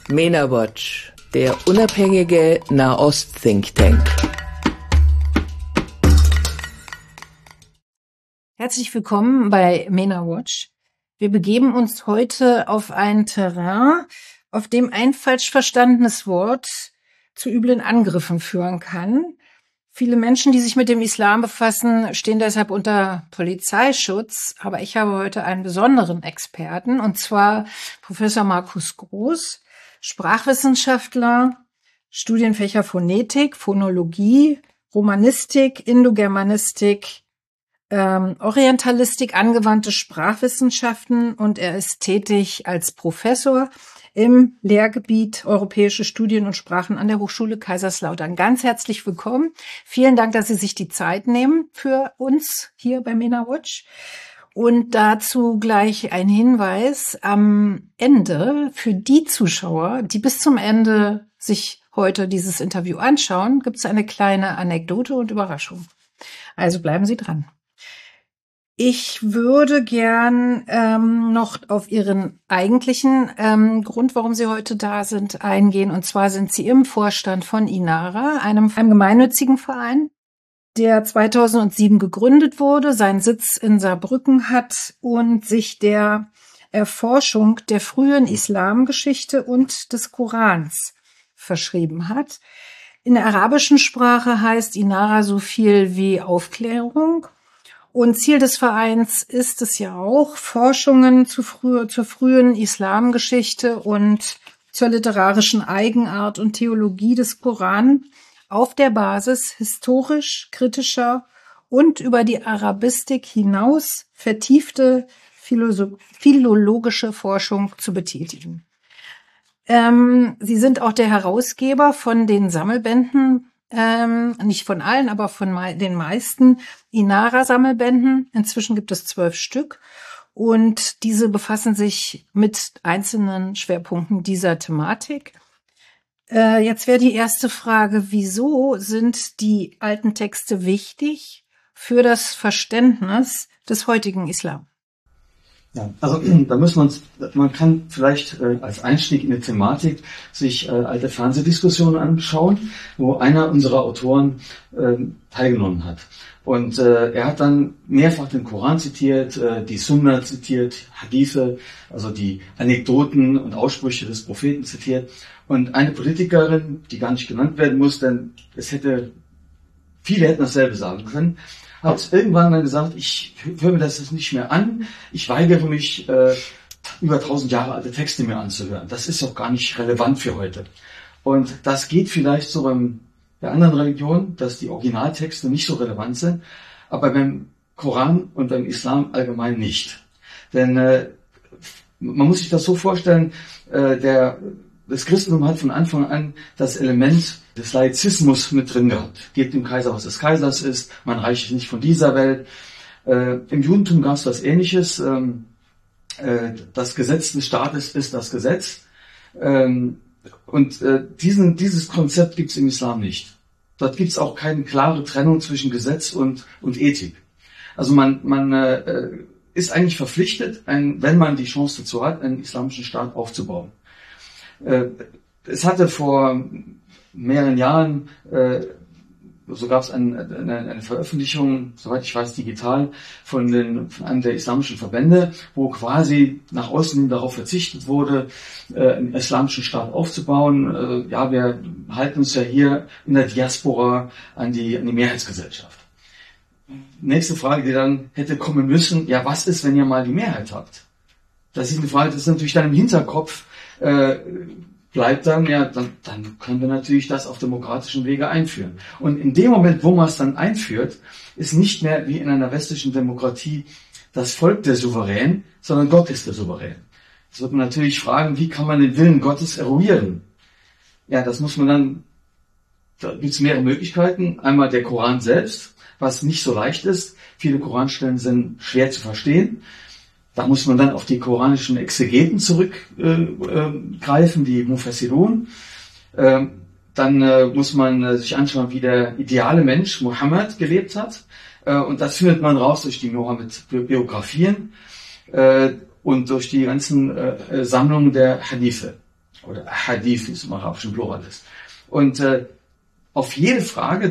MENA Watch, der unabhängige Nahost-Think Tank. Herzlich willkommen bei MENA Watch. Wir begeben uns heute auf ein Terrain, auf dem ein falsch verstandenes Wort zu üblen Angriffen führen kann. Viele Menschen, die sich mit dem Islam befassen, stehen deshalb unter Polizeischutz. Aber ich habe heute einen besonderen Experten, und zwar Professor Markus Groß, Sprachwissenschaftler, Studienfächer Phonetik, Phonologie, Romanistik, Indogermanistik, Orientalistik, angewandte Sprachwissenschaften, und er ist tätig als Professor im Lehrgebiet Europäische Studien und Sprachen an der Hochschule Kaiserslautern. Ganz herzlich willkommen. Vielen Dank, dass Sie sich die Zeit nehmen für uns hier bei MENA Watch. Und dazu gleich ein Hinweis am Ende für die Zuschauer, die bis zum Ende sich heute dieses Interview anschauen, gibt es eine kleine Anekdote und Überraschung. Also bleiben Sie dran. Ich würde gern noch auf Ihren eigentlichen Grund, warum Sie heute da sind, eingehen. Und zwar sind Sie im Vorstand von INARA, einem gemeinnützigen Verein, der 2007 gegründet wurde, seinen Sitz in Saarbrücken hat und sich der Erforschung der frühen Islamgeschichte und des Korans verschrieben hat. In der arabischen Sprache heißt INARA so viel wie Aufklärung. Und Ziel des Vereins ist es ja auch, Forschungen zur frühen Islamgeschichte und zur literarischen Eigenart und Theologie des Koran auf der Basis historisch-kritischer und über die Arabistik hinaus vertiefte philologische Forschung zu betätigen. Sie sind auch der Herausgeber von den Sammelbänden, nicht von allen, aber von den meisten INARA-Sammelbänden. Inzwischen gibt es 12 Stück und diese befassen sich mit einzelnen Schwerpunkten dieser Thematik. Jetzt wäre die erste Frage: Wieso sind die alten Texte wichtig für das Verständnis des heutigen Islam? Ja, also man kann vielleicht als Einstieg in die Thematik sich alte Fernsehdiskussionen anschauen, wo einer unserer Autoren teilgenommen hat. Und er hat dann mehrfach den Koran zitiert, die Sunna zitiert, Hadithe, also die Anekdoten und Aussprüche des Propheten zitiert. Und eine Politikerin, die gar nicht genannt werden muss, denn viele hätten dasselbe sagen können, hat irgendwann dann gesagt, ich höre mir das jetzt nicht mehr an, ich weigere mich, über 1000 Jahre alte Texte mir anzuhören. Das ist auch gar nicht relevant für heute. Und das geht vielleicht so bei anderen Religionen, dass die Originaltexte nicht so relevant sind, aber beim Koran und beim Islam allgemein nicht. Denn man muss sich das so vorstellen, das Christentum hat von Anfang an das Element des Laizismus mit drin gehabt. Gebt dem Kaiser, was des Kaisers ist, mein Reich ist nicht von dieser Welt. Im Judentum gab es was Ähnliches. Das Gesetz des Staates ist das Gesetz. Dieses Konzept gibt es im Islam nicht. Dort gibt es auch keine klare Trennung zwischen Gesetz und Ethik. Also man ist eigentlich verpflichtet, wenn man die Chance dazu hat, einen islamischen Staat aufzubauen. Es hatte vor mehreren Jahren, so gab es eine Veröffentlichung, soweit ich weiß, digital, von einem der islamischen Verbände, wo quasi nach außen darauf verzichtet wurde, einen islamischen Staat aufzubauen. Wir halten uns ja hier in der Diaspora an die Mehrheitsgesellschaft. Nächste Frage, die dann hätte kommen müssen: Ja, was ist, wenn ihr mal die Mehrheit habt? Das ist eine Frage, das ist natürlich dann im Hinterkopf, bleibt dann, dann können wir natürlich das auf demokratischen Wege einführen. Und in dem Moment, wo man es dann einführt, ist nicht mehr wie in einer westlichen Demokratie das Volk der Souverän, sondern Gott ist der Souverän. Jetzt wird man natürlich fragen, wie kann man den Willen Gottes eruieren? Ja, das muss man dann, da gibt es mehrere Möglichkeiten. Einmal der Koran selbst, was nicht so leicht ist. Viele Koranstellen sind schwer zu verstehen. Da muss man dann auf die koranischen Exegeten zurückgreifen, die Mufassirun. Dann muss man sich anschauen, wie der ideale Mensch Mohammed gelebt hat. Und das findet man raus durch die Mohammed-Biografien und durch die ganzen Sammlungen der Hadithe. oder Hadith, wie es im arabischen Plural ist. Und auf jede Frage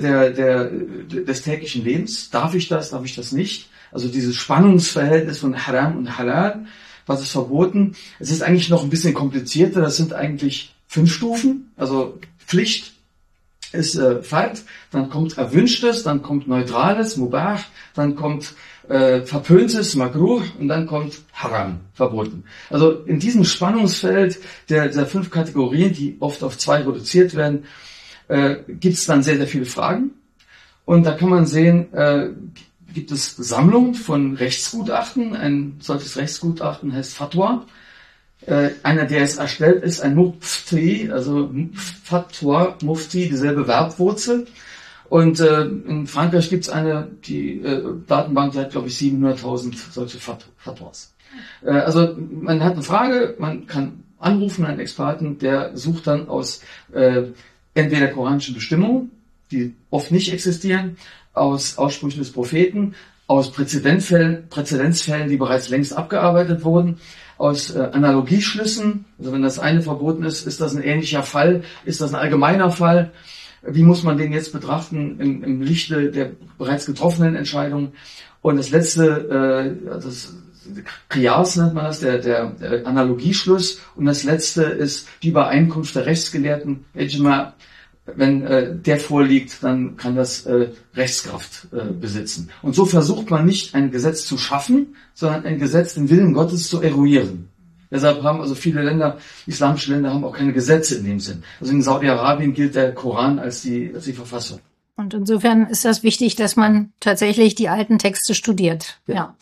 des täglichen Lebens, darf ich das nicht? Also dieses Spannungsverhältnis von Haram und Halal, was ist verboten? Es ist eigentlich noch ein bisschen komplizierter. Das sind eigentlich 5 Stufen. Also Pflicht ist Fard, dann kommt Erwünschtes, dann kommt Neutrales, Mubah, dann kommt Verpöntes, Makruh und dann kommt Haram, verboten. Also in diesem Spannungsfeld der 5 Kategorien, die oft auf 2 reduziert werden, gibt es dann sehr, sehr viele Fragen. Und da kann man sehen, gibt es Sammlungen von Rechtsgutachten. Ein solches Rechtsgutachten heißt Fatwa. Einer, der es erstellt, ist ein Mufti, also Fatwa, Mufti, dieselbe Verbwurzel. Und in Frankreich gibt es die Datenbank, die hat, glaube ich, 700.000 solche Fatwas. Also man hat eine Frage, man kann anrufen, einen Experten, der sucht dann aus entweder koranischen Bestimmungen, die oft nicht existieren, aus Aussprüchen des Propheten, aus Präzedenzfällen, die bereits längst abgearbeitet wurden, aus Analogieschlüssen. Also wenn das eine verboten ist, ist das ein ähnlicher Fall, ist das ein allgemeiner Fall? Wie muss man den jetzt betrachten im Lichte der bereits getroffenen Entscheidungen? Und das letzte, das Qiyas nennt man das, der Analogieschluss. Und das letzte ist die Übereinkunft der Rechtsgelehrten, Ijma. Wenn der vorliegt, dann kann das Rechtskraft besitzen. Und so versucht man nicht ein Gesetz zu schaffen, sondern ein Gesetz, den Willen Gottes zu eruieren. Deshalb haben also viele Länder, islamische Länder, haben auch keine Gesetze in dem Sinn. Also in Saudi-Arabien gilt der Koran als die Verfassung. Und insofern ist das wichtig, dass man tatsächlich die alten Texte studiert. Ja.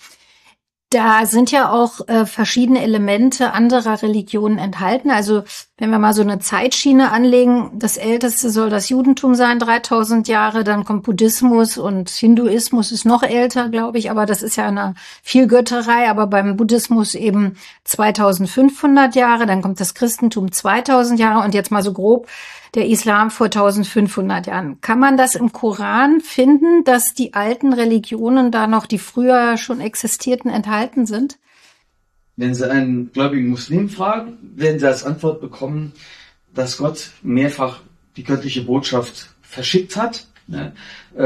Da sind ja auch verschiedene Elemente anderer Religionen enthalten. Also wenn wir mal so eine Zeitschiene anlegen, das Älteste soll das Judentum sein, 3000 Jahre, dann kommt Buddhismus und Hinduismus ist noch älter, glaube ich, aber das ist ja eine Vielgötterei, aber beim Buddhismus eben 2500 Jahre, dann kommt das Christentum 2000 Jahre und jetzt mal so grob der Islam vor 1500 Jahren. Kann man das im Koran finden, dass die alten Religionen da noch, die früher schon existierten, enthalten sind? Wenn Sie einen gläubigen Muslim fragen, werden Sie als Antwort bekommen, dass Gott mehrfach die göttliche Botschaft verschickt hat. Ne?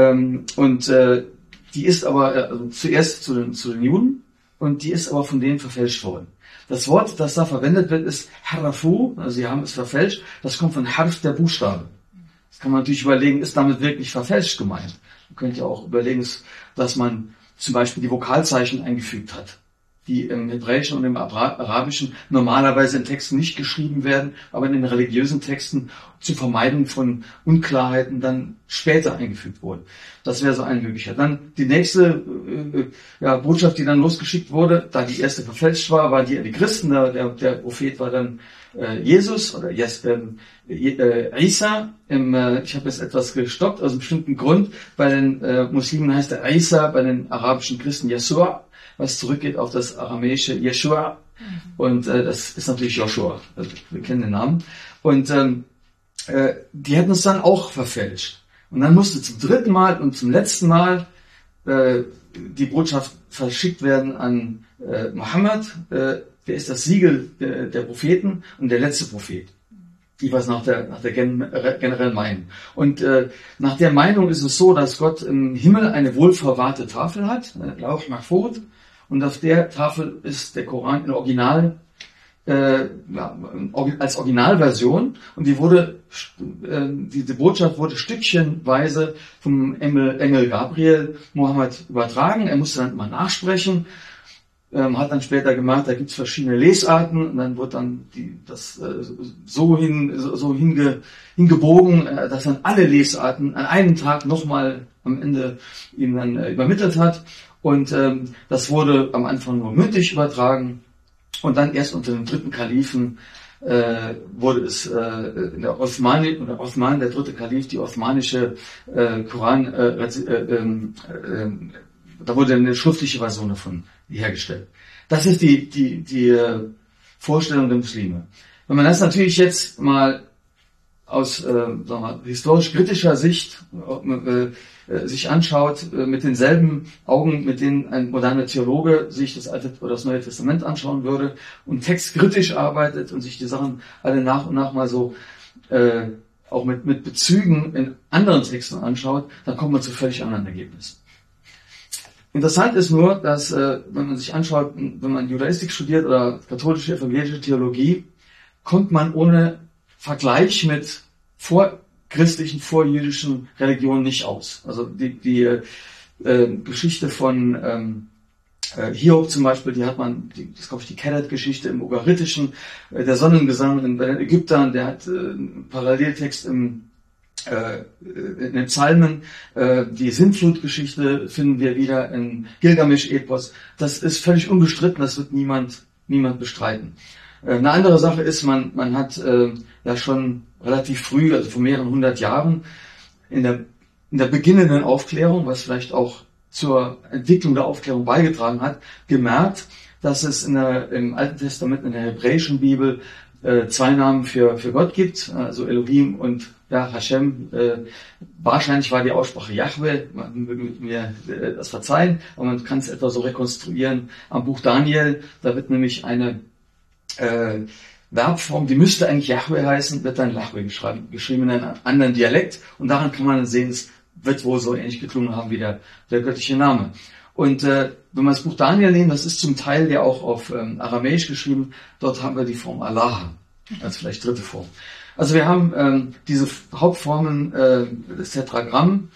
Und die ist aber zuerst zu den Juden und die ist aber von denen verfälscht worden. Das Wort, das da verwendet wird, ist Harafu, also sie haben es verfälscht. Das kommt von Harf, der Buchstabe. Das kann man natürlich überlegen, ist damit wirklich verfälscht gemeint. Man könnte ja auch überlegen, dass man zum Beispiel die Vokalzeichen eingefügt hat, die im Hebräischen und im Arabischen normalerweise in Texten nicht geschrieben werden, aber in den religiösen Texten zur Vermeidung von Unklarheiten dann später eingefügt wurden. Das wäre so ein möglicher. Dann die nächste Botschaft, die dann losgeschickt wurde, da die erste verfälscht war die Christen. Der Prophet war dann Jesus oder Isa. Ich habe jetzt etwas gestoppt, aus einem bestimmten Grund. Bei den Muslimen heißt er Isa, bei den arabischen Christen Yeshua, was zurückgeht auf das aramäische Yeshua. Und das ist natürlich Joshua. Also, wir kennen den Namen. Und die hätten es dann auch verfälscht. Und dann musste zum 3. Mal und zum letzten Mal die Botschaft verschickt werden an Mohammed. Der ist das Siegel der Propheten und der letzte Prophet. Jeweils nach der generellen Meinung. Und nach der Meinung ist es so, dass Gott im Himmel eine wohlverwahrte Tafel hat, Lauh Mahfud, und auf der Tafel ist der Koran in Original, als Originalversion, und diese Botschaft wurde stückchenweise vom Engel Gabriel Mohammed übertragen. Er musste dann mal nachsprechen, hat dann später gemacht, da gibt es verschiedene Lesarten, und dann wird dann das so hingebogen, dass dann alle Lesarten an einem Tag nochmal am Ende ihm dann übermittelt hat. Und das wurde am Anfang nur mündlich übertragen. Und dann erst unter dem 3. Kalifen wurde es der Osman, der 3. Kalif, die osmanische Koran, da wurde eine schriftliche Version davon hergestellt. Das ist die Vorstellung der Muslime. Wenn man das natürlich jetzt mal aus historisch kritischer Sicht sich anschaut, mit denselben Augen, mit denen ein moderner Theologe sich das Alte oder das Neue Testament anschauen würde und textkritisch arbeitet und sich die Sachen alle nach und nach mal so auch mit Bezügen in anderen Texten anschaut, dann kommt man zu völlig anderen Ergebnissen. Interessant ist nur, dass, wenn man sich anschaut, wenn man Judaistik studiert oder katholische, evangelische Theologie, kommt man ohne Vergleich mit vorchristlichen, vorjüdischen Religionen nicht aus. Also die Geschichte von Hiob zum Beispiel, die hat man, das ist glaube ich die Kedet-Geschichte im Ugaritischen, der Sonnengesang bei den Ägyptern, der hat einen Paralleltext in den Psalmen, die Sintflut-Geschichte finden wir wieder in Gilgamesch-Epos. Das ist völlig unbestritten, das wird niemand bestreiten. Eine andere Sache ist, man hat ja schon relativ früh, also vor mehreren 100 Jahren, in der beginnenden Aufklärung, was vielleicht auch zur Entwicklung der Aufklärung beigetragen hat, gemerkt, dass es im Alten Testament, in der hebräischen Bibel, zwei Namen für Gott gibt, also Elohim und Hashem. Wahrscheinlich war die Aussprache Yahweh, man möge mir das verzeihen, aber man kann es etwa so rekonstruieren am Buch Daniel. Da wird nämlich eine Verbform, die müsste eigentlich Yahweh heißen, wird dann Yahweh geschrieben in einem anderen Dialekt, und daran kann man sehen, es wird wohl so ähnlich geklungen haben wie der göttliche Name. Und wenn wir das Buch Daniel nehmen, das ist zum Teil ja auch auf Aramäisch geschrieben, dort haben wir die Form Allah als vielleicht dritte Form. Also wir haben diese Hauptformen des Tetragramm,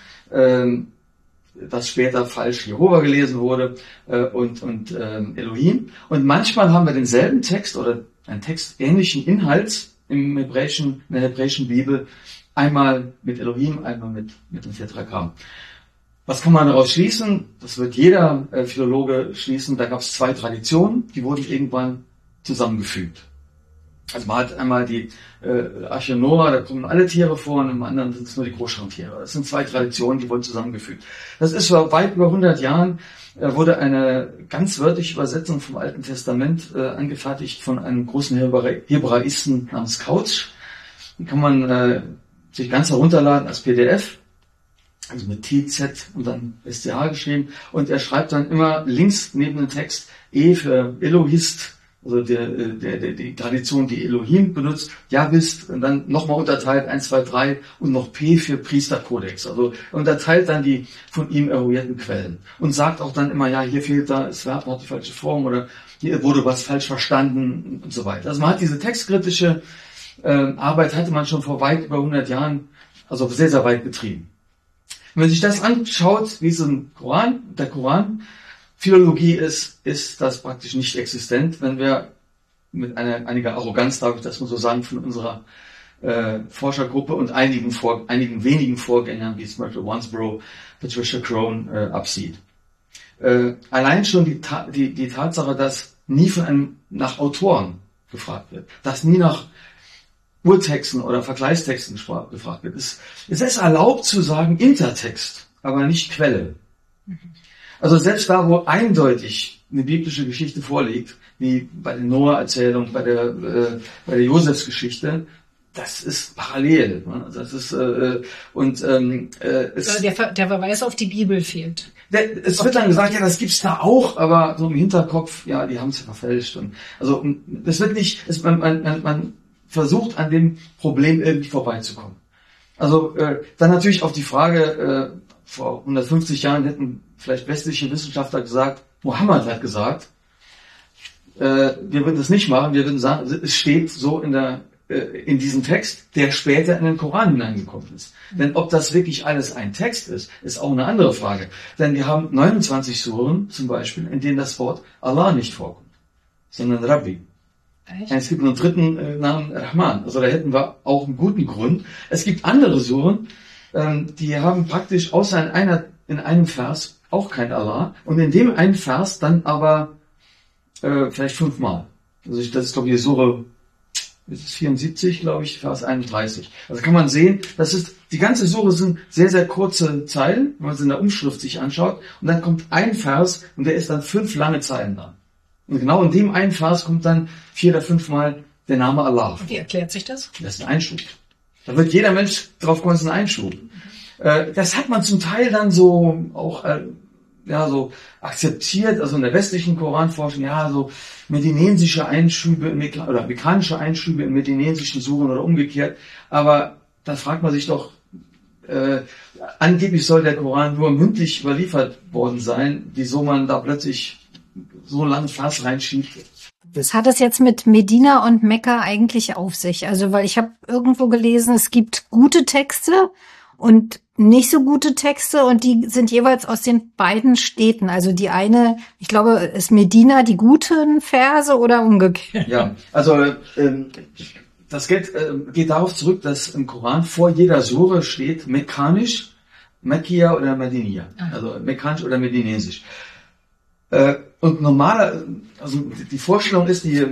das später falsch Jehova gelesen wurde, und Elohim. Und manchmal haben wir denselben Text oder einen Text ähnlichen Inhalts in der hebräischen Bibel, einmal mit Elohim, einmal mit dem Tetragramm. Was kann man daraus schließen? Das wird jeder Philologe schließen. Da gab es zwei Traditionen, die wurden irgendwann zusammengefügt. Also man hat einmal die Arche Noah, da kommen alle Tiere vor, und im anderen sind es nur die Großscharmtiere. Das sind zwei Traditionen, die wurden zusammengefügt. Das ist vor weit über 100 Jahren, wurde eine ganz wörtliche Übersetzung vom Alten Testament angefertigt von einem großen Hebraisten namens Couch. Die kann man sich ganz herunterladen als PDF, also mit TZ und dann STH geschrieben. Und er schreibt dann immer links neben dem Text E für Elohist, also die Tradition, die Elohim benutzt, Jahwist, und dann nochmal unterteilt 1, 2, 3 und noch P für Priesterkodex. Also unterteilt dann die von ihm eruierten Quellen und sagt auch dann immer, ja, hier fehlt das Verb, hat die falsche Form, oder hier wurde was falsch verstanden und so weiter. Also man hat diese textkritische Arbeit hatte man schon vor weit über 100 Jahren, also sehr, sehr weit getrieben. Wenn man sich das anschaut, wie es im Koran, der Koran, Philologie ist das praktisch nicht existent, wenn wir mit einiger Arroganz, darf ich das mal so sagen, von unserer Forschergruppe und einigen wenigen Vorgängern, wie zum Beispiel Wansbrough, Patricia Crone, absieht. Allein schon die Tatsache, dass nie nach Autoren gefragt wird, dass nie nach Urtexten oder Vergleichstexten gefragt wird. Es ist erlaubt zu sagen Intertext, aber nicht Quelle. Also selbst da, wo eindeutig eine biblische Geschichte vorliegt, wie bei der Noah-Erzählung, bei der Josefsgeschichte, das ist parallel. Das ist der Verweis auf die Bibel fehlt. Es wird dann gesagt, ja, das gibt's da auch, aber so im Hinterkopf, ja, die haben es ja verfälscht. Und also das wird nicht, man versucht an dem Problem irgendwie vorbeizukommen. Also dann natürlich auf die Frage, vor 150 Jahren hätten vielleicht westliche Wissenschaftler gesagt, Mohammed hat gesagt, wir würden das nicht machen, wir würden sagen, es steht so in diesem Text, der später in den Koran hineingekommen ist. Denn ob das wirklich alles ein Text ist auch eine andere Frage. Denn wir haben 29 Suren zum Beispiel, in denen das Wort Allah nicht vorkommt, sondern Rabbi. Echt? Es gibt einen dritten Namen, Rahman. Also da hätten wir auch einen guten Grund. Es gibt andere Suren, die haben praktisch außer in einem Vers auch kein Allah. Und in dem einen Vers dann aber vielleicht 5-mal. Also das ist, glaube ich, die Sure 74, glaube ich, Vers 31. Also kann man sehen, die ganze Sure sind sehr, sehr kurze Zeilen, wenn man es in der Umschrift sich anschaut. Und dann kommt ein Vers und der ist dann 5 lange Zeilen da. Und genau in dem einen Vers kommt dann 4 oder 5 Mal der Name Allah. Wie erklärt sich das? Das ist ein Einschub. Da wird jeder Mensch drauf kommen, ist ein Einschub. Das hat man zum Teil dann so auch so akzeptiert, also in der westlichen Koranforschung, so medinensische Einschübe oder mekanische Einschübe in medinensischen Suren oder umgekehrt. Aber da fragt man sich doch, angeblich soll der Koran nur mündlich überliefert worden sein, wieso man da plötzlich so einen langen Vers reinschiebt. Was hat es jetzt mit Medina und Mekka eigentlich auf sich? Also, weil ich habe irgendwo gelesen, es gibt gute Texte und nicht so gute Texte und die sind jeweils aus den beiden Städten. Also die eine, ich glaube, ist Medina die guten Verse oder umgekehrt? Ja, also das geht darauf zurück, dass im Koran vor jeder Sure steht mekkanisch, Mekkia oder Mediniya, also mekkanisch oder medinesisch. Und also die Vorstellung ist, die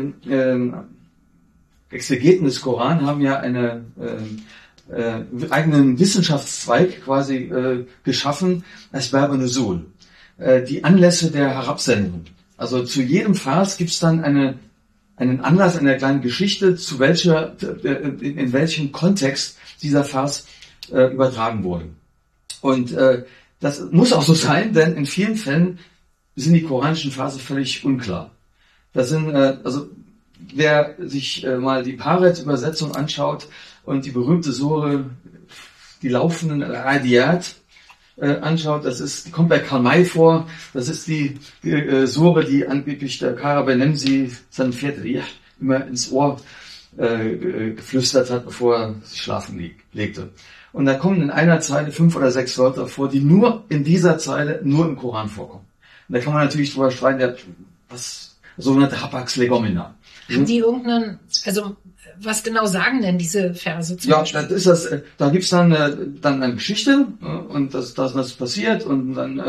Exegeten des Koran haben ja einen eigenen Wissenschaftszweig quasi geschaffen, Asbab an-Nuzul, die Anlässe der Herabsendung. Also zu jedem Vers gibt es dann einen Anlass, eine kleine Geschichte, in welchem Kontext dieser Vers übertragen wurde. Und das muss auch so sein, denn in vielen Fällen sind die koranischen Verse völlig unklar. Das sind, wer sich mal die Paret-Übersetzung anschaut und die berühmte Sure, die laufenden Adiyat anschaut, die kommt bei Karl May vor, das ist die Sure, die angeblich der Kara Benemsi seinem Pferd Riyah immer ins Ohr geflüstert hat, bevor er sich schlafen legte. Und da kommen in einer Zeile 5 oder 6 Wörter vor, die nur in dieser Zeile nur im Koran vorkommen. Und da kann man natürlich drüber streiten, sogenannte Hapax Legomena. Haben die was genau sagen denn diese Verse zum Beispiel? Das ist das, da gibt's dann eine Geschichte und das passiert und dann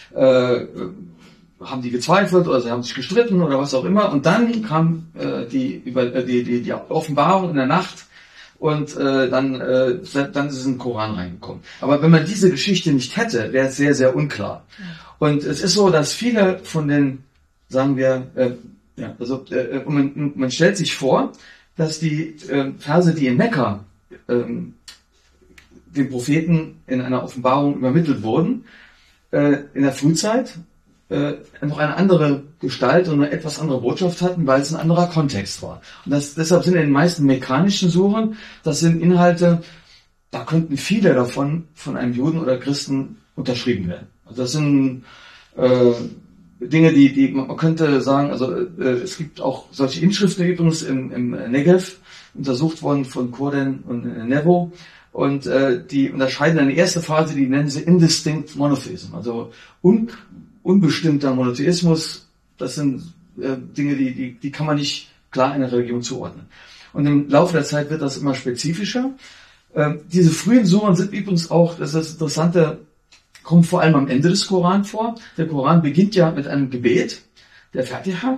haben die gezweifelt oder sie haben sich gestritten oder was auch immer und dann kam die Offenbarung in der Nacht und dann ist es in den Koran reingekommen. Aber wenn man diese Geschichte nicht hätte, wäre es sehr, sehr unklar. Und es ist so, dass viele von den, sagen wir, man stellt sich vor, dass die Verse, die in Mekka dem Propheten in einer Offenbarung übermittelt wurden, in der Frühzeit noch eine andere Gestalt und eine etwas andere Botschaft hatten, weil es ein anderer Kontext war. Und deshalb sind in den meisten mekkanischen Suren, das sind Inhalte, da könnten viele davon von einem Juden oder Christen unterschrieben werden. Also das sind Dinge, die man könnte sagen, es gibt auch solche Inschriften übrigens im Negev, untersucht worden von Kurden und Nevo, und die unterscheiden eine erste Phase, die nennen sie Indistinct Monotheism, also unbestimmter Monotheismus. Das sind Dinge, die kann man nicht klar einer Religion zuordnen. Und im Laufe der Zeit wird das immer spezifischer. Diese frühen Suren sind übrigens auch, das ist das Interessante, kommt vor allem am Ende des Koran vor. Der Koran beginnt ja mit einem Gebet, der Fatiha,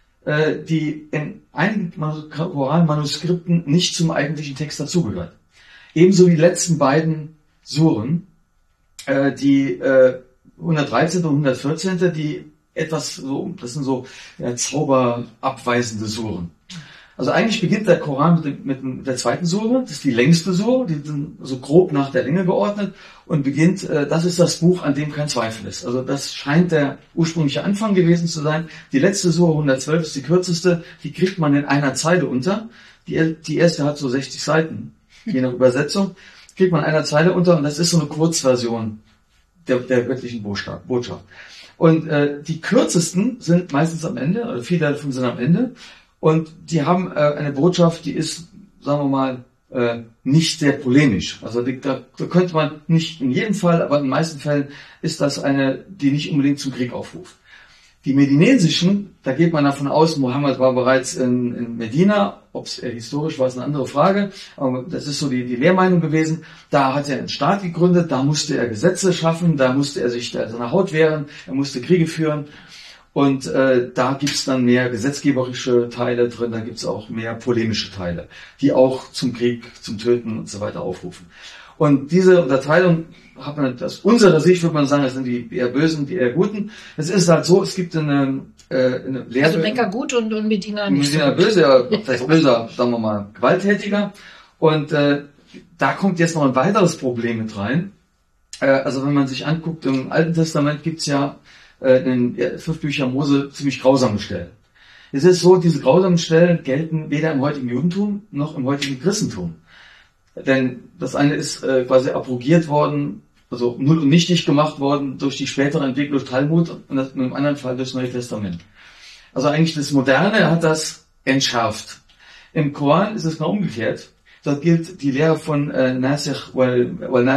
die in einigen Koran-Manuskripten nicht zum eigentlichen Text dazugehört. Ebenso wie die letzten beiden Suren, die 113. und 114., die etwas so, das sind so zauberabweisende Suren. Also eigentlich beginnt der Koran mit der zweiten Sure, das ist die längste Sure, die sind so grob nach der Länge geordnet und beginnt, das ist das Buch, an dem kein Zweifel ist. Also das scheint der ursprüngliche Anfang gewesen zu sein. Die letzte Sure, 112, ist die kürzeste, die kriegt man in einer Zeile unter. Die erste hat so 60 Seiten, je nach Übersetzung, kriegt man in einer Zeile unter und das ist so eine Kurzversion der göttlichen Botschaft. Und die kürzesten sind meistens am Ende, oder viele davon sind am Ende. Und die haben eine Botschaft, die ist, sagen wir mal, nicht sehr polemisch. Also da könnte man nicht in jedem Fall, aber in den meisten Fällen ist das eine, die nicht unbedingt zum Krieg aufruft. Die medinesischen, da geht man davon aus, Mohammed war bereits in Medina, ob es historisch war, ist eine andere Frage, aber das ist so die Lehrmeinung gewesen. Da hat er einen Staat gegründet, da musste er Gesetze schaffen, da musste er sich seiner Haut wehren, er musste Kriege führen. Und da gibt's dann mehr gesetzgeberische Teile drin, da gibt's auch mehr polemische Teile, die auch zum Krieg, zum Töten und so weiter aufrufen. Und diese Unterteilung hat man, aus unserer Sicht würde man sagen, das sind die eher Bösen, die eher Guten. Es ist halt so, es gibt eine Lehre... Also Mekka gut und Medina nicht. Medina böse, ja, vielleicht böser, sagen wir mal, gewalttätiger. Und da kommt jetzt noch ein weiteres Problem mit rein. Also wenn man sich anguckt, im Alten Testament gibt's ja in den 5 Büchern Mose ziemlich grausame Stellen. Es ist so, diese grausamen Stellen gelten weder im heutigen Judentum noch im heutigen Christentum. Denn das eine ist quasi abrogiert worden, also null und nichtig gemacht worden durch die spätere Entwicklung durch Talmud und das, in einem anderen Fall durch das Neue Testament. Also eigentlich das Moderne hat das entschärft. Im Koran ist es genau umgekehrt. Dort gilt die Lehre von Nasikh wal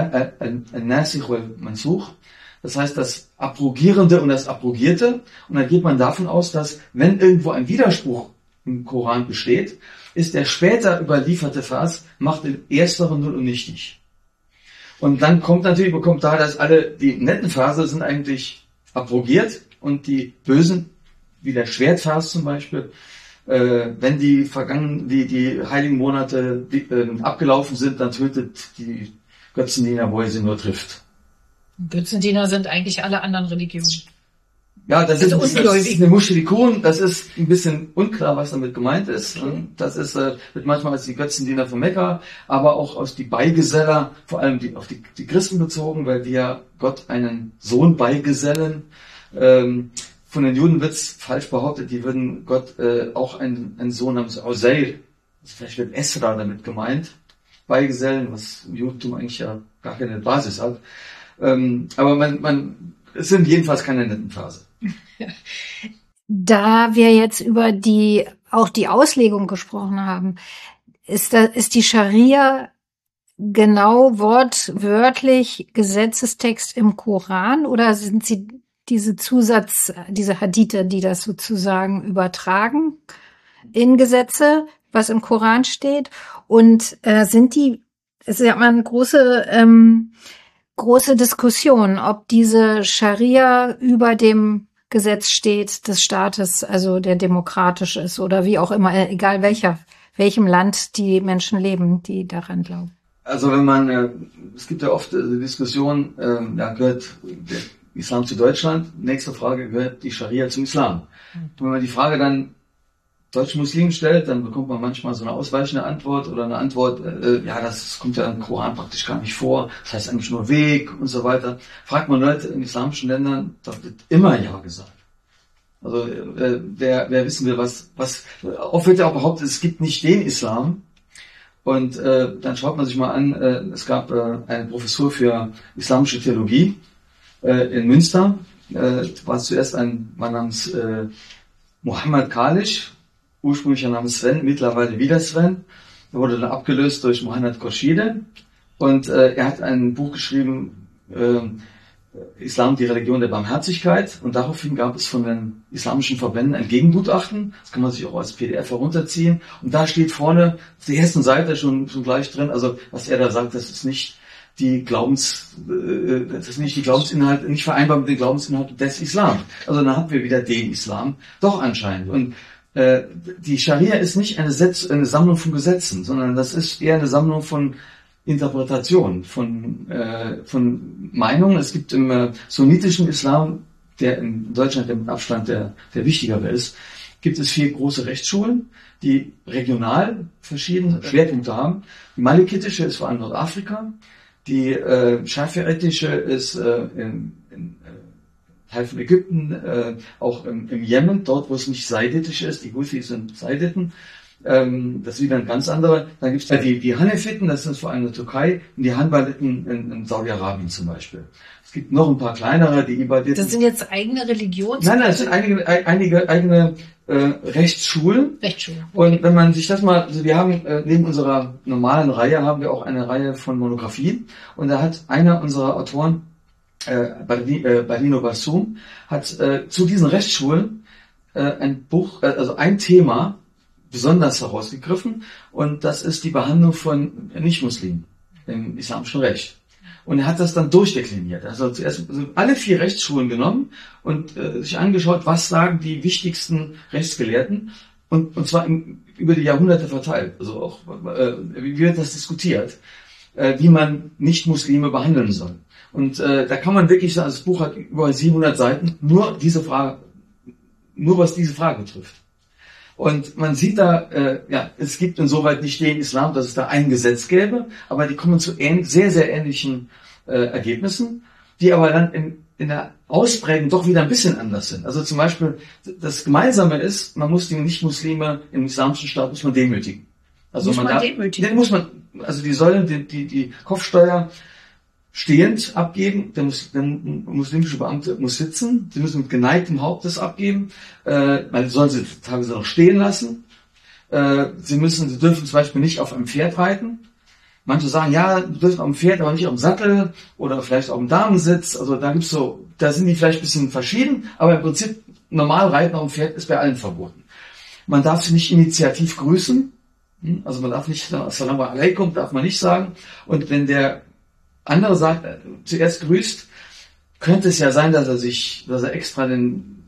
Mansukh. Das heißt, das Abrogierende und das Abrogierte. Und dann geht man davon aus, dass, wenn irgendwo ein Widerspruch im Koran besteht, ist der später überlieferte Vers, macht den ersteren null und nichtig. Und dann bekommt da, dass alle die netten Verse sind eigentlich abrogiert und die bösen, wie der Schwertvers zum Beispiel, wenn die heiligen Monate abgelaufen sind, dann tötet die Götzendiener, wo er sie nur trifft. Götzendiener sind eigentlich alle anderen Religionen. Ja, das ist eine Muschrikun, das ist ein bisschen unklar, was damit gemeint ist. Okay. Das ist, wird manchmal als die Götzendiener von Mekka, aber auch aus die Beigeseller, vor allem auf die Christen bezogen, weil die ja Gott einen Sohn beigesellen. Von den Juden wird's falsch behauptet, die würden Gott auch einen Sohn namens Uzair, vielleicht wird Esra damit gemeint, beigesellen, was im Judentum eigentlich ja gar keine Basis hat. Aber es sind jedenfalls keine netten Verse. Da wir jetzt über die Auslegung gesprochen haben, ist die Scharia genau wortwörtlich Gesetzestext im Koran oder sind sie diese Hadithe, die das sozusagen übertragen in Gesetze, was im Koran steht? Und es ist ja mal eine große Diskussion, ob diese Scharia über dem Gesetz steht des Staates, also der demokratisch ist oder wie auch immer, egal welchem Land die Menschen leben, die daran glauben. Also es gibt ja oft die Diskussion, gehört der Islam zu Deutschland? Nächste Frage, gehört die Scharia zum Islam? Und wenn man die Frage dann deutschen Muslimen stellt, dann bekommt man manchmal so eine ausweichende Antwort oder eine Antwort, das kommt ja im Koran praktisch gar nicht vor, das heißt eigentlich nur Weg und so weiter. Fragt man Leute in islamischen Ländern, da wird immer Ja gesagt. Also wer wissen will, was oft wird ja auch behauptet, es gibt nicht den Islam. Und dann schaut man sich mal an, es gab eine Professur für islamische Theologie in Münster, war zuerst ein Mann namens Mohammed Kalisch, ursprünglicher Name Sven, mittlerweile wieder Sven. Er wurde dann abgelöst durch Mohammed Khorshide und er hat ein Buch geschrieben, Islam, die Religion der Barmherzigkeit, und daraufhin gab es von den islamischen Verbänden ein Gegengutachten, das kann man sich auch als PDF herunterziehen, und da steht vorne auf der ersten Seite schon gleich drin, also was er da sagt, das ist nicht die Glaubensinhalte, nicht vereinbar mit den Glaubensinhalten des Islam. Also dann haben wir wieder den Islam, doch anscheinend. Und die Scharia ist nicht eine Sammlung von Gesetzen, sondern das ist eher eine Sammlung von Interpretationen, von Meinungen. Es gibt im sunnitischen Islam, der in Deutschland mit Abstand der wichtigere ist, gibt es 4 große Rechtsschulen, die regional verschiedene Schwerpunkte haben. Die malikitische ist vor allem Nordafrika, die schafi'itische ist in Teil von Ägypten, auch im Jemen, dort wo es nicht saiditisch ist, die Houthis sind Saiditen. Das ist wieder ein ganz anderer. Dann gibt es die Hanefiten, das sind vor allem in der Türkei, und die Hanbaliten in Saudi-Arabien zum Beispiel. Es gibt noch ein paar kleinere, die Ibaditen. Das sind jetzt eigene Religionen? Nein, das sind einige eigene Rechtsschulen. Rechtsschulen. Und wenn man sich das mal, also wir haben neben unserer normalen Reihe haben wir auch eine Reihe von Monographien, und da hat einer unserer Autoren, Barino Bassum, hat zu diesen Rechtsschulen ein Buch, also ein Thema besonders herausgegriffen, und das ist die Behandlung von Nichtmuslimen im islamischen Recht. Und er hat das dann durchdekliniert. Also zuerst alle 4 Rechtsschulen genommen und sich angeschaut, was sagen die wichtigsten Rechtsgelehrten, und zwar über die Jahrhunderte verteilt. Also auch wie wird das diskutiert, wie man Nichtmuslime behandeln soll. Und da kann man wirklich sagen, das Buch hat über 700 Seiten, nur was diese Frage betrifft. Und man sieht da, es gibt insoweit nicht den Islam, dass es da ein Gesetz gäbe, aber die kommen zu sehr, sehr ähnlichen Ergebnissen, die aber dann in der Ausprägung doch wieder ein bisschen anders sind. Also zum Beispiel, das Gemeinsame ist, man muss die Nicht-Muslime im islamischen Staat muss man demütigen. Also demütigen? Also die sollen die Kopfsteuer stehend abgeben, der muslimische Beamte muss sitzen, sie müssen mit geneigtem Haupt das abgeben, man soll sie teilweise noch stehen lassen, sie dürfen zum Beispiel nicht auf einem Pferd reiten. Manche sagen, ja, du dürfen auf dem Pferd, aber nicht auf dem Sattel oder vielleicht auf dem Damensitz. Also da sind die vielleicht ein bisschen verschieden, aber im Prinzip normal reiten auf dem Pferd ist bei allen verboten. Man darf sie nicht initiativ grüßen, also man darf nicht, Assalamu alaikum, darf man nicht sagen. Und wenn der andere sagt, zuerst grüßt, könnte es ja sein, dass er extra den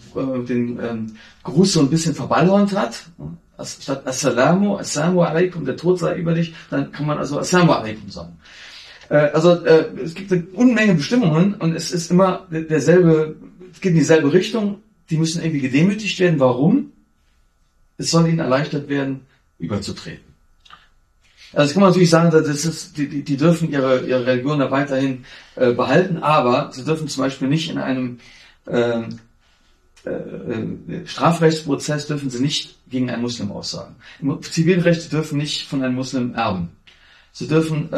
Gruß so ein bisschen verballhornt hat. Statt Assalamu alaikum, der Tod sei über dich, dann kann man also Assalamu alaikum sagen. Es gibt eine Unmenge Bestimmungen und es ist immer es geht in dieselbe Richtung. Die müssen irgendwie gedemütigt werden. Warum? Es soll ihnen erleichtert werden, überzutreten. Also das kann man natürlich sagen, die dürfen ihre Religion da weiterhin behalten, aber sie dürfen zum Beispiel nicht in einem Strafrechtsprozess dürfen sie nicht gegen einen Muslim aussagen. Im Zivilrecht dürfen nicht von einem Muslim erben. Sie dürfen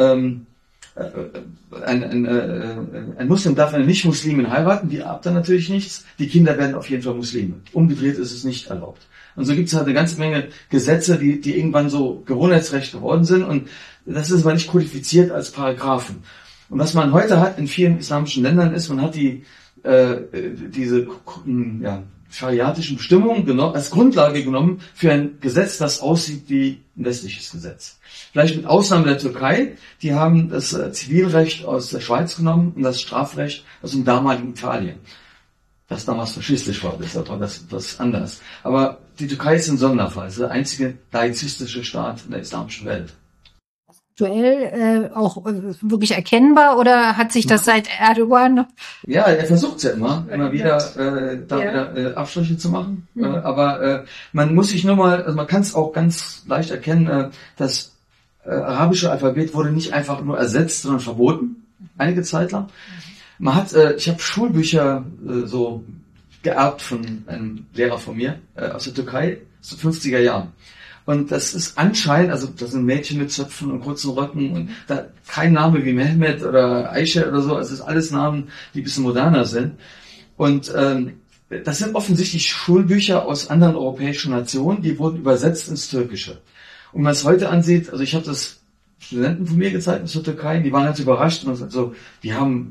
ein Muslim darf eine Nicht-Muslimin heiraten, die erbt dann natürlich nichts. Die Kinder werden auf jeden Fall Muslime. Umgedreht ist es nicht erlaubt. Und so gibt es halt eine ganze Menge Gesetze, die irgendwann so Gewohnheitsrecht geworden sind. Und das ist aber nicht kodifiziert als Paragraphen. Und was man heute hat in vielen islamischen Ländern ist, man hat diese schariatischen Bestimmungen als Grundlage genommen für ein Gesetz, das aussieht wie ein westliches Gesetz. Vielleicht mit Ausnahme der Türkei, die haben das Zivilrecht aus der Schweiz genommen und das Strafrecht aus dem damaligen Italien. Das damals faschistisch war, das ist anders. Aber die Türkei ist ein Sonderfall, es ist der einzige laizistische Staat in der islamischen Welt. Aktuell auch wirklich erkennbar oder hat sich das seit Erdogan? Ja, er versucht es ja immer wieder Abstriche zu machen. Aber man muss sich man kann es auch ganz leicht erkennen, das arabische Alphabet wurde nicht einfach nur ersetzt, sondern verboten, einige Zeit lang. Ich habe Schulbücher so geerbt von einem Lehrer von mir aus der Türkei, aus den 50er Jahren. Und das ist anscheinend, also das sind Mädchen mit Zöpfen und kurzen Röcken und da kein Name wie Mehmet oder Aisha oder so, also es ist alles Namen, die ein bisschen moderner sind. Und das sind offensichtlich Schulbücher aus anderen europäischen Nationen, die wurden übersetzt ins Türkische. Und wenn man es heute ansieht, also ich habe das Studenten von mir gezeigt aus der Türkei, die waren ganz überrascht und so, die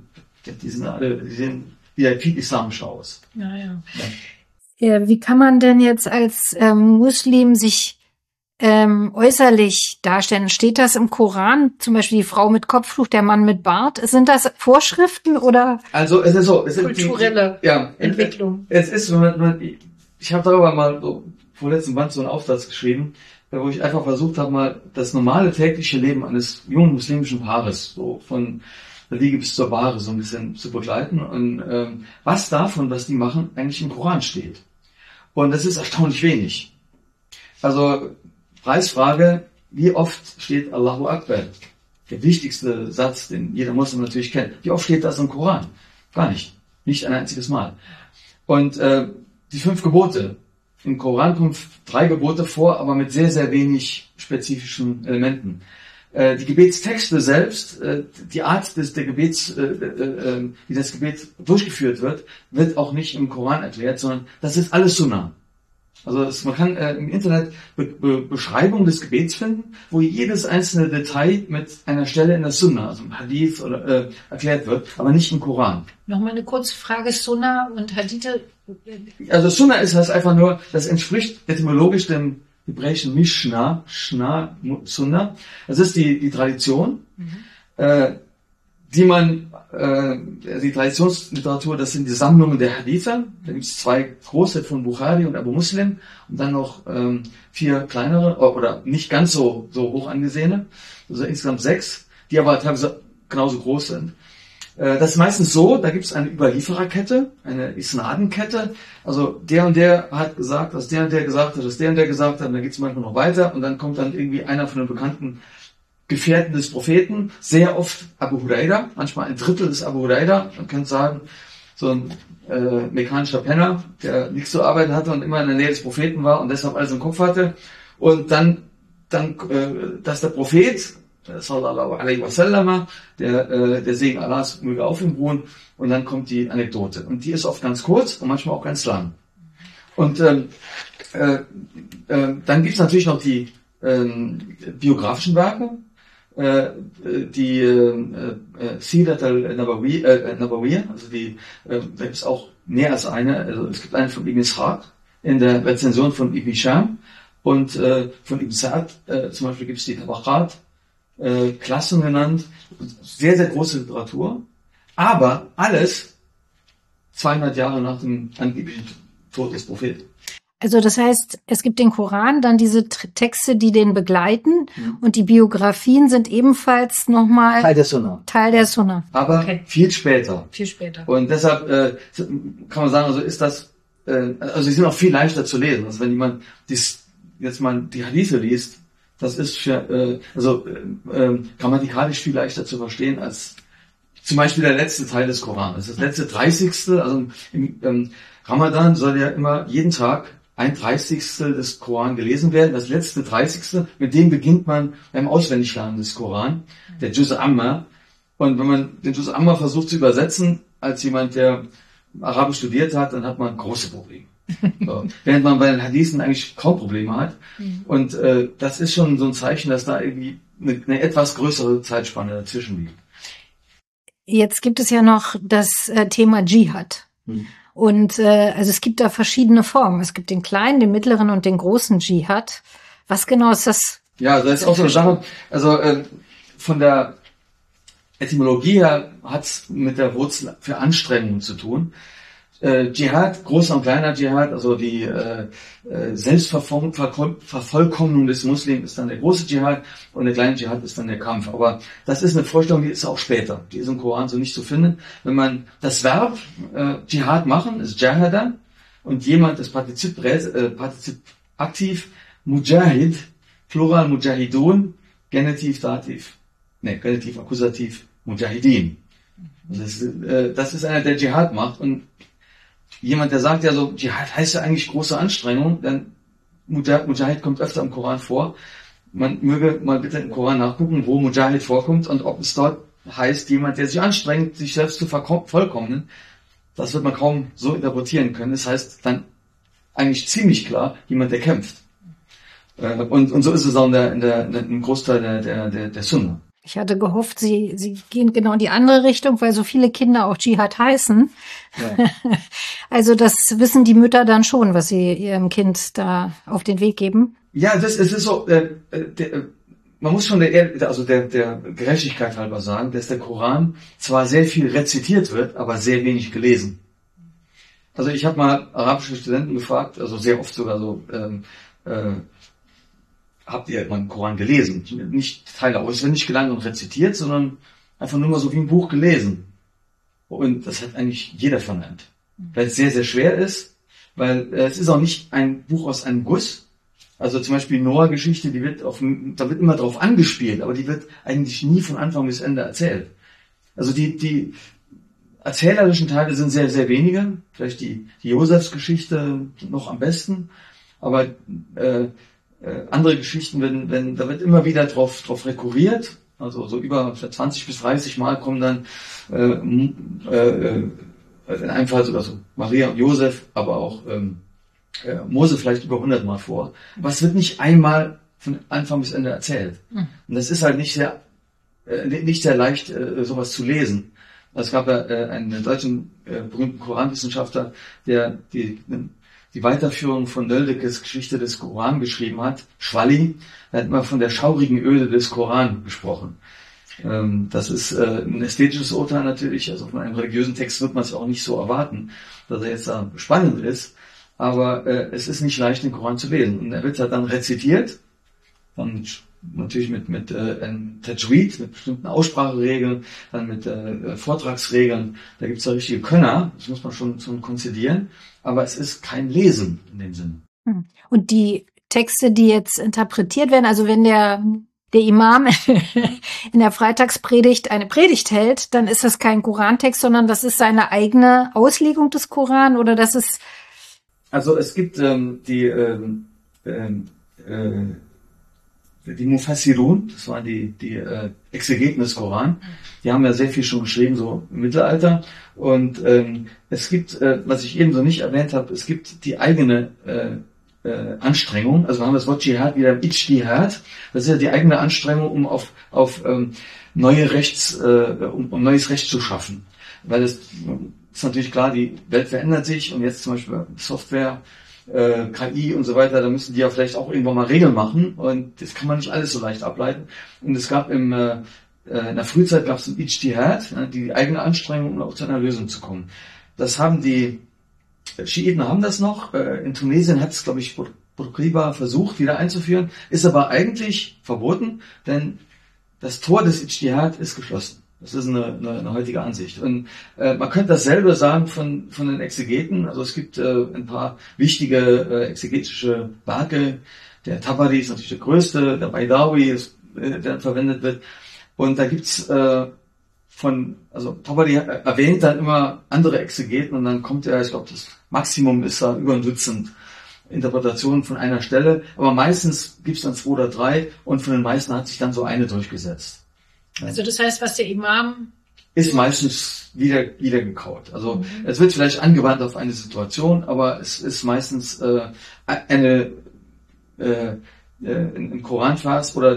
sehen wieder viel islamischer aus. Ja. Wie kann man denn jetzt als Muslim sich äußerlich darstellen? Steht das im Koran? Zum Beispiel die Frau mit Kopftuch, der Mann mit Bart. Sind das Vorschriften oder? Also es ist so, kulturelle Entwicklung. Es ist, ich habe darüber mal so vorletzten Band so einen Aufsatz geschrieben, wo ich einfach versucht habe, mal das normale tägliche Leben eines jungen muslimischen Paares, so von der Wiege bis zur Bahre, so ein bisschen zu begleiten und was davon, was die machen, eigentlich im Koran steht. Und das ist erstaunlich wenig. Also Preisfrage, wie oft steht Allahu Akbar? Der wichtigste Satz, den jeder Muslim natürlich kennt. Wie oft steht das im Koran? Gar nicht. Nicht ein einziges Mal. Und die 5 Gebote. Im Koran kommen 3 Gebote vor, aber mit sehr, sehr wenig spezifischen Elementen. Die Gebetstexte selbst, die Art der Gebets, wie das Gebet durchgeführt wird auch nicht im Koran erklärt, sondern das ist alles Sunnah. Also man kann im Internet Beschreibungen des Gebets finden, wo jedes einzelne Detail mit einer Stelle in der Sunna, also im Hadith oder erklärt wird, aber nicht im Koran. Nochmal eine kurze Frage, Sunna und Hadith. Also Sunna heißt einfach nur, das entspricht etymologisch dem hebräischen Mishnah, Sunna. Das ist die Tradition, die Traditionsliteratur, das sind die Sammlungen der Haditha. Da gibt es 2 große von Bukhari und Abu Muslim und dann noch 4 kleinere oder nicht ganz so hoch angesehene, also insgesamt 6, die aber teilweise genauso groß sind. Das ist meistens so, da gibt es eine Überliefererkette, eine Isnadenkette. Also der und der hat gesagt, dass der und der gesagt hat, dass der und der gesagt hat, und dann geht es manchmal noch weiter und dann kommt dann irgendwie einer von den bekannten Gefährten des Propheten, sehr oft Abu Huraira, manchmal ein Drittel des Abu Huraira. Man könnte sagen, so ein mechanischer Penner, der nichts zu arbeiten hatte und immer in der Nähe des Propheten war und deshalb alles im Kopf hatte. Und dann dass der Prophet, sallallahu alaihi wasallam, der Segen Allahs möge auf ihm ruhen, und dann kommt die Anekdote. Und die ist oft ganz kurz und manchmal auch ganz lang. Und dann gibt es natürlich noch die biografischen Werke, die Sirat al-Nabawiyya, also da gibt es auch mehr als eine. Also es gibt eine von Ibn Ishaq in der Rezension von Ibn Hisham, und von Ibn Sa'd zum Beispiel gibt es die Tabaqat, Klassen genannt, sehr, sehr große Literatur, aber alles 200 Jahre nach dem angeblichen Tod des Propheten. Also das heißt, es gibt den Koran, dann diese Texte, die den begleiten, und die Biografien sind ebenfalls nochmal Teil der Sunna. Teil der Sunna. Aber viel später. Viel später. Und deshalb kann man sagen, also ist das, also sie sind auch viel leichter zu lesen. Also wenn jemand jetzt mal die Hadithe liest, das ist für, grammatikalisch viel leichter zu verstehen als zum Beispiel der letzte Teil des Koran. Das ist das letzte 30. Also im Ramadan soll ja immer jeden Tag 1/30 des Koran gelesen werden. Das letzte 30. mit dem beginnt man beim Auswendiglernen des Koran, der Juz Amma. Und wenn man den Juz Amma versucht zu übersetzen, als jemand, der Arabisch studiert hat, dann hat man große Probleme. So. Während man bei den Hadithen eigentlich kaum Probleme hat. Und das ist schon so ein Zeichen, dass da irgendwie eine etwas größere Zeitspanne dazwischen liegt. Jetzt gibt es ja noch das Thema Dschihad. Und also es gibt da verschiedene Formen. Es gibt den kleinen, den mittleren und den großen Dschihad. Was genau ist das? Ja, also das ist auch so eine Sache. Also von der Etymologie her hat es mit der Wurzel für Anstrengungen zu tun. Dschihad, großer und kleiner Dschihad, also die Selbstvervollkommnung des Muslims ist dann der große Dschihad und der kleine Dschihad ist dann der Kampf. Aber das ist eine Vorstellung, die ist auch später. Die ist im Koran so nicht zu finden. Wenn man das Verb Dschihad machen, ist Jahada, und jemand, das Partizip aktiv, Mujahid, Plural Mujahidun, Genitiv, Dativ. Genitiv, Akkusativ, Mujahidin. Das ist einer, der Dschihad macht, und jemand, der sagt ja so, Dschihad heißt ja eigentlich große Anstrengung, dann Mujahid kommt öfter im Koran vor. Man möge mal bitte im Koran nachgucken, wo Mujahid vorkommt und ob es dort heißt, jemand, der sich anstrengt, sich selbst zu vollkommnen. Das wird man kaum so interpretieren können. Das heißt dann eigentlich ziemlich klar, jemand, der kämpft. Und so ist es auch im Großteil der Sunna. Ich hatte gehofft, Sie gehen genau in die andere Richtung, weil so viele Kinder auch Dschihad heißen. Ja. Also das wissen die Mütter dann schon, was sie ihrem Kind da auf den Weg geben. Ja, es ist so, man muss schon der Gerechtigkeit halber sagen, dass der Koran zwar sehr viel rezitiert wird, aber sehr wenig gelesen. Also ich habe mal arabische Studenten gefragt, also sehr oft sogar so, habt ihr mal einen Koran gelesen? Nicht Teile auswendig gelernt und rezitiert, sondern einfach nur mal so wie ein Buch gelesen. Und das hat eigentlich jeder verlernt. Weil es sehr, sehr schwer ist, weil es ist auch nicht ein Buch aus einem Guss. Also zum Beispiel Noah-Geschichte, da wird immer drauf angespielt, aber die wird eigentlich nie von Anfang bis Ende erzählt. Also die erzählerischen Teile sind sehr, sehr wenige. Vielleicht die Josefs-Geschichte noch am besten. Aber andere Geschichten da wird immer wieder drauf rekurriert, also so über 20 bis 30 Mal kommen dann in einem Fall sogar so Maria und Josef, aber auch Mose vielleicht über 100 Mal vor. Aber es wird nicht einmal von Anfang bis Ende erzählt. Und das ist halt nicht sehr leicht, sowas zu lesen. Es gab ja einen deutschen berühmten Koranwissenschaftler, der die Weiterführung von Nöldekes Geschichte des Koran geschrieben hat, Schwalli. Er hat mal von der schaurigen Öde des Koran gesprochen. Das ist ein ästhetisches Urteil natürlich, also von einem religiösen Text wird man es auch nicht so erwarten, dass er jetzt da spannend ist, aber es ist nicht leicht, den Koran zu lesen. Und er wird halt dann rezitiert, dann natürlich mit Tajweed, mit bestimmten Ausspracheregeln, dann mit Vortragsregeln. Da gibt's ja richtige Könner, das muss man schon konzidieren, aber es ist kein Lesen in dem Sinne. Und die Texte, die jetzt interpretiert werden, also wenn der Imam in der Freitagspredigt eine Predigt hält, dann ist das kein Korantext, sondern das ist seine eigene Auslegung des Koran, oder das ist... Also es gibt die Mufassirun, das waren die Exegeten des Koran, die haben ja sehr viel schon geschrieben, so im Mittelalter. Und es gibt, was ich eben so nicht erwähnt habe, es gibt die eigene Anstrengung, also wir haben das Wort Dschihad wieder im Ijtihad, das ist ja die eigene Anstrengung, um auf neues Recht zu schaffen. Weil es ist natürlich klar, die Welt verändert sich und jetzt zum Beispiel Software, KI und so weiter, da müssen die ja vielleicht auch irgendwann mal Regeln machen und das kann man nicht alles so leicht ableiten. Und es gab in der Frühzeit gab es ein Ijtihad, die eigene Anstrengung, um auch zu einer Lösung zu kommen. Das haben die Schiiten haben das noch. In Tunesien hat es, glaube ich, Bourguiba versucht, wieder einzuführen, ist aber eigentlich verboten, denn das Tor des Ijtihad ist geschlossen. Das ist eine heutige Ansicht. Und man könnte dasselbe sagen von den Exegeten. Also es gibt ein paar wichtige exegetische Werke. Der Tabari ist natürlich der größte, der Baidawi, der verwendet wird. Und da gibt's Tabari erwähnt dann immer andere Exegeten und dann kommt ich glaube, das Maximum ist da über ein Dutzend Interpretationen von einer Stelle, aber meistens gibt's dann 2 oder 3 und von den meisten hat sich dann so eine durchgesetzt. Also das heißt, was der Imam... Ist meistens wieder gekaut. Also es wird vielleicht angewandt auf eine Situation, aber es ist meistens ein Koranvers oder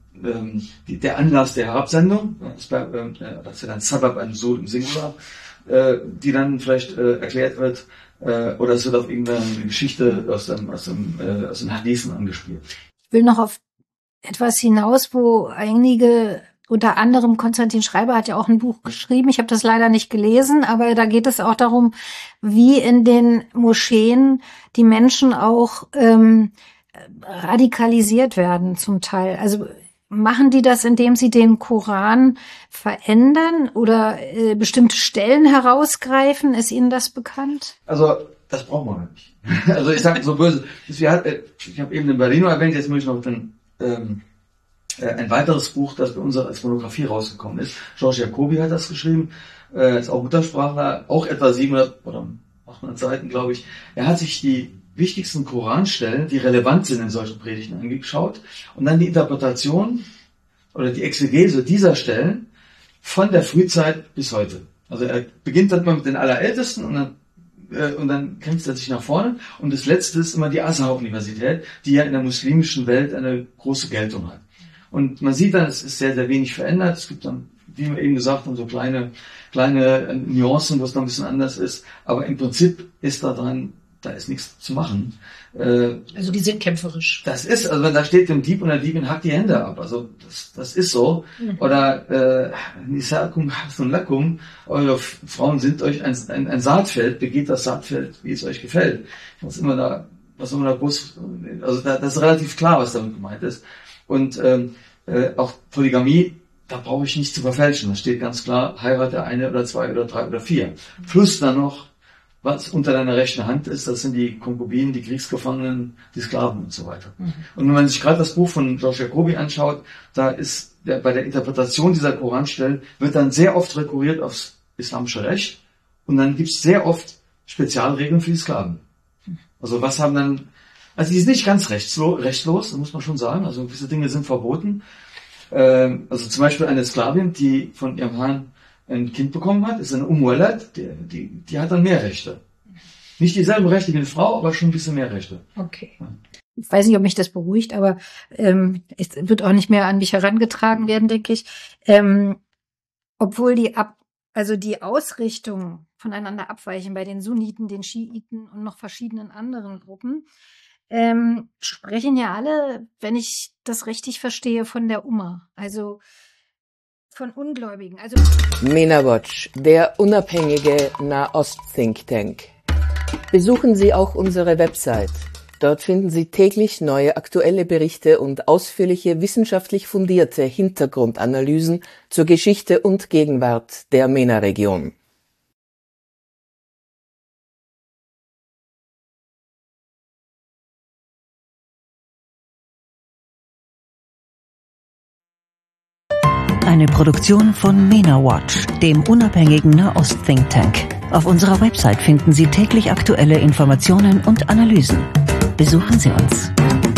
der Anlass der Herabsendung, das ist ja dann Sabab an-Nuzul im Singular, die dann vielleicht erklärt wird, oder es wird auf irgendeine Geschichte aus den Hadithen angespielt. Ich will noch auf etwas hinaus, wo einige, unter anderem Konstantin Schreiber hat ja auch ein Buch geschrieben, ich habe das leider nicht gelesen, aber da geht es auch darum, wie in den Moscheen die Menschen auch radikalisiert werden zum Teil. Also machen die das, indem sie den Koran verändern oder bestimmte Stellen herausgreifen? Ist Ihnen das bekannt? Also das braucht man nicht. Also ich sage so böse. Ich habe eben den Berlino erwähnt, jetzt muss ich noch ein weiteres Buch, das bei uns als Monographie rausgekommen ist. George Jacobi hat das geschrieben, ist auch Muttersprachler, auch etwa 700 oder 800 Seiten, glaube ich. Er hat sich die wichtigsten Koranstellen, die relevant sind in solchen Predigten, angeschaut und dann die Interpretation oder die Exegese dieser Stellen von der Frühzeit bis heute. Also er beginnt dann mal mit den Allerältesten und dann kämpft er sich nach vorne und das letzte ist immer die Azhar-Universität, die ja in der muslimischen Welt eine große Geltung hat. Und man sieht dann, es ist sehr, sehr wenig verändert. Es gibt dann, wie wir eben gesagt haben, so kleine Nuancen, was da ein bisschen anders ist. Aber im Prinzip ist da ist nichts zu machen. Also die sind kämpferisch. Das ist, also wenn da steht dem Dieb und der Diebin hackt die Hände ab. Also das ist so. Oder Nisa'akum harthun lakum, eure Frauen sind euch ein Saatfeld, begeht das Saatfeld, wie es euch gefällt. Was immer da groß, also das ist relativ klar, was damit gemeint ist. Und auch Polygamie, da brauche ich nicht zu verfälschen. Da steht ganz klar, heirate 1 oder 2 oder 3 oder 4. Plus dann noch, was unter deiner rechten Hand ist, das sind die Konkubinen, die Kriegsgefangenen, die Sklaven und so weiter. Und wenn man sich gerade das Buch von George Jacobi anschaut, da ist bei der Interpretation dieser Koranstellen wird dann sehr oft rekurriert aufs islamische Recht und dann gibt es sehr oft Spezialregeln für die Sklaven. Also was haben dann, also die sind nicht ganz rechtlos, das muss man schon sagen, also gewisse Dinge sind verboten. Also zum Beispiel eine Sklavin, die von ihrem Herrn ein Kind bekommen hat, ist eine Walad, die hat dann mehr Rechte. Nicht dieselben Rechte wie eine Frau, aber schon ein bisschen mehr Rechte. Okay. Ich weiß nicht, ob mich das beruhigt, aber es wird auch nicht mehr an mich herangetragen werden, denke ich. Obwohl die Ausrichtungen voneinander abweichen bei den Sunniten, den Schiiten und noch verschiedenen anderen Gruppen, sprechen ja alle, wenn ich das richtig verstehe, von der Umma, also von Ungläubigen. Also MENA-Watch, der unabhängige Nahost-Think Tank. Besuchen Sie auch unsere Website Dort finden Sie täglich neue aktuelle Berichte und ausführliche wissenschaftlich fundierte Hintergrundanalysen zur Geschichte und Gegenwart der MENA-Region. Eine Produktion von MENA Watch, dem unabhängigen Nahost-Think Tank. Auf unserer Website finden Sie täglich aktuelle Informationen und Analysen. Besuchen Sie uns.